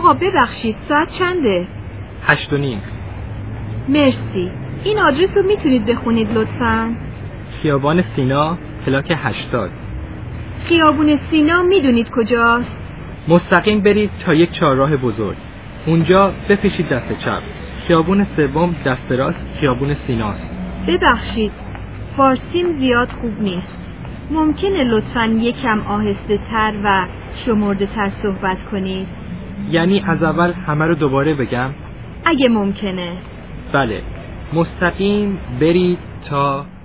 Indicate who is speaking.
Speaker 1: آقا ببخشید ساعت چنده؟
Speaker 2: 8:30.
Speaker 1: مرسی. این آدرس رو میتونید بخونید لطفاً؟
Speaker 2: خیابان سینا، پلاک 80.
Speaker 1: خیابون سینا میدونید کجاست؟
Speaker 2: مستقیم برید تا یک چهارراه بزرگ. اونجا بپیچید دست چپ. خیابون سوم دست راست خیابون سیناست.
Speaker 1: ببخشید فارسیم زیاد خوب نیست. ممکنه لطفاً یکم آهسته تر و شمرده تر صحبت کنید؟
Speaker 2: یعنی از اول همه رو دوباره بگم؟
Speaker 1: اگه ممکنه.
Speaker 2: بله. مستقیم برید تا